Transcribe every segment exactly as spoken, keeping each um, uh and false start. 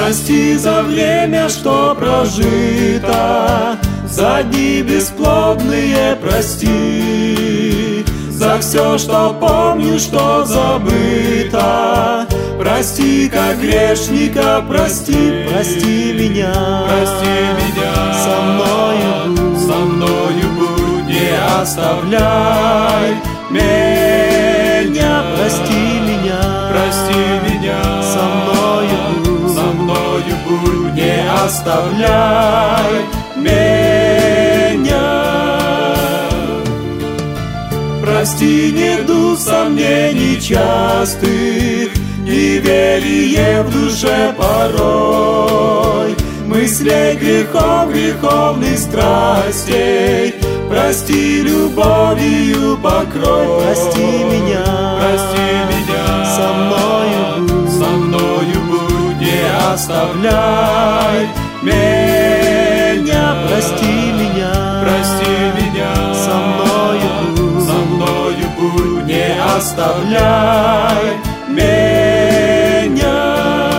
Прости за время, что прожито, за дни бесплодные прости, за все, что помню, что забыто. Прости, как грешника, прости, прости меня, прости меня, со мною будь, со мною будь, не оставляй меня, прости меня, прости меня, со мною будь, со мною будь, не оставляй меня. Прости недуг сомнений частых, неверие в душе порой, мыслей грехов, греховных страстей. Прости любовью покрой, прости меня, прости меня, со мною будь, со мною будь, не оставляй меня, прости меня, прости меня, со мною будь, со мною будь, не оставляй меня.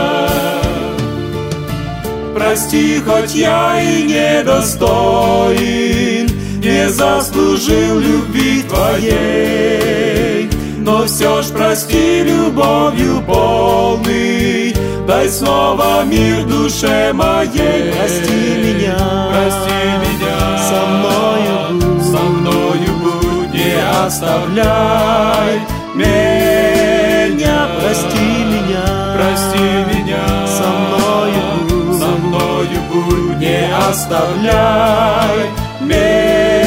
Прости, хоть я и недостоин, не заслужил любви Твоей, но все ж прости любовью полный, дай снова мир душе моей. Прости меня, прости меня, со мною будь, со мною будь, не оставляй меня, прости меня, прости меня, со мною будь, со мною будь, не оставляй меня.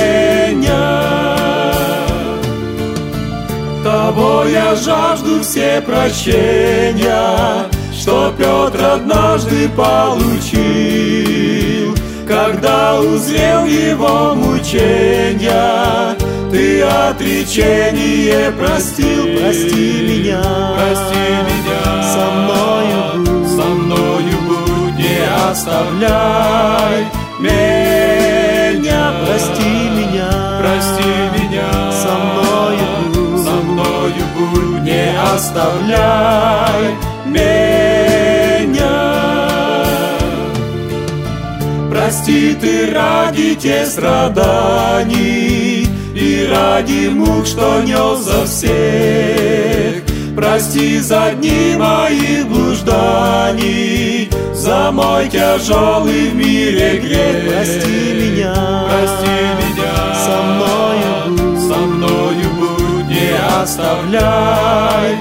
Тобой я жажду все прощения, что Петр однажды получил, когда узрел его мучения. Ты отречение простил, прости меня, прости меня, со мною будь, со мною будь, не оставляй меня, прости меня, прости меня, со мною будь, со мною будь, не оставляй меня. Прости ты ради тех страданий и ради мук, что нес за всех. Прости за дни моих блужданий, за мой тяжелый в мире грех. Прости меня, прости меня, со мною будь, со мною будь, не оставляй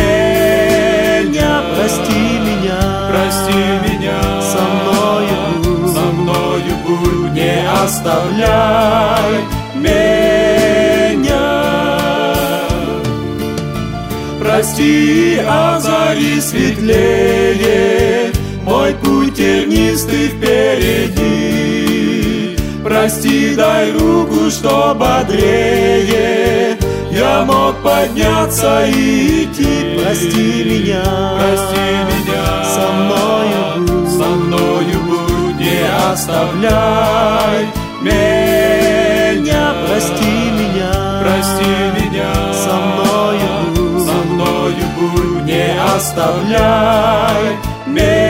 меня. Прости меня, прости меня, со мною будь, со мною будь, не оставляй меня. Прости, озари светлее мой путь тернистый впереди. Прости, дай руку, что бодрее я мог подняться и идти. Прости меня, прости меня, со мною будь, со мною будь, не оставляй меня. Прости меня, прости меня, со мною будь, со мною будь, не оставляй меня.